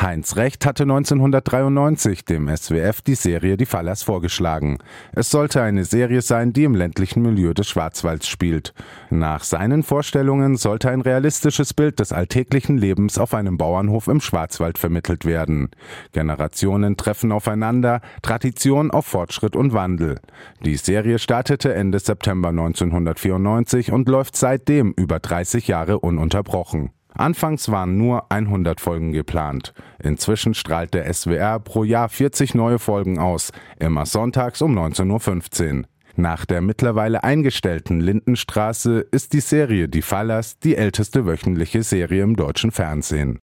Heinz Recht hatte 1993 dem SWF die Serie Die Fallers vorgeschlagen. Es sollte eine Serie sein, die im ländlichen Milieu des Schwarzwalds spielt. Nach seinen Vorstellungen sollte ein realistisches Bild des alltäglichen Lebens auf einem Bauernhof im Schwarzwald vermittelt werden. Generationen treffen aufeinander, Tradition auf Fortschritt und Wandel. Die Serie startete Ende September 1994 und läuft seitdem über 30 Jahre ununterbrochen. Anfangs waren nur 100 Folgen geplant. Inzwischen strahlt der SWR pro Jahr 40 neue Folgen aus, immer sonntags um 19:15 Uhr. Nach der mittlerweile eingestellten Lindenstraße ist die Serie Die Fallers die älteste wöchentliche Serie im deutschen Fernsehen.